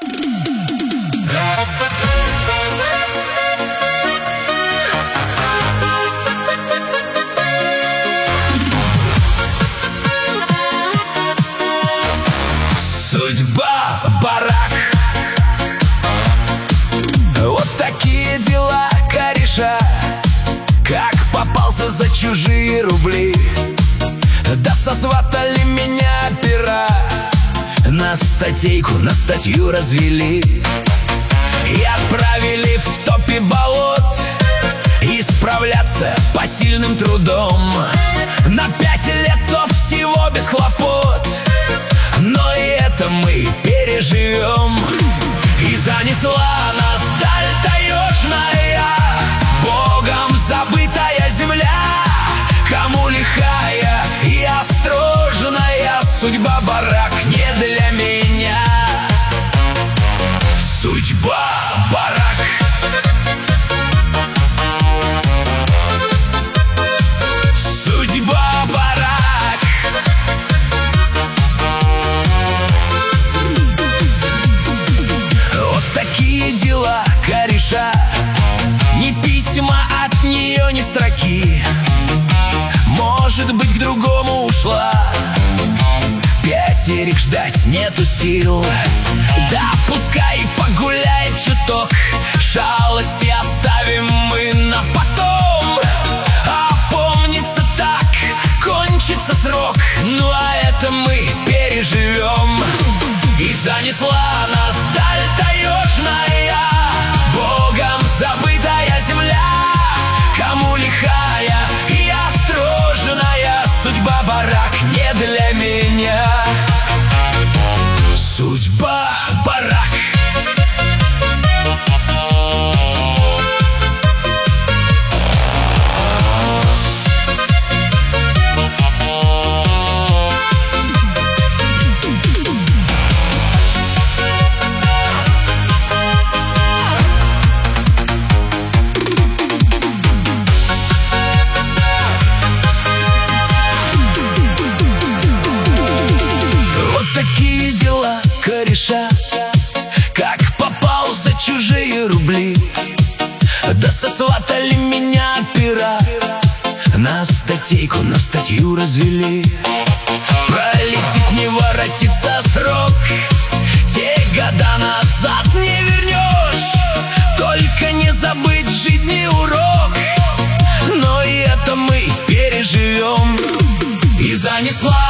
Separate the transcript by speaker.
Speaker 1: Судьба, барак. Вот такие дела, кореша. Как попался за чужие рубли. Да сосватали меня пера. На статейку, на статью развели и отправили в топе болот исправляться посильным трудом. На 5 лет то всего без хлопот, но и это мы переживем. И занесла нас даль таежная, Богом забытая земля. Кому лихая и осторожная судьба, барак не для меня. Судьба, барак. Судьба, барак. Вот такие дела, кореша. Ни письма от нее, ни строки. Может быть, к другому ушла. 5 ждать нету сил. Да пускай погуляет чуток. Шалости оставим мы на потом. А помнится так, кончится срок. Ну а это мы переживем. И занесла нас даль таежная, Богом забытая земля. Кому лихая и осторожная судьба, барак не для меня. Судьба, барак. Такие дела, кореша. Как попал за чужие рубли. Да сосватали меня пера. На статейку, на статью развели. Пролетит, не воротится срок. Те года назад не вернешь. Только не забыть в жизни урок. Но и это мы переживем. И занесла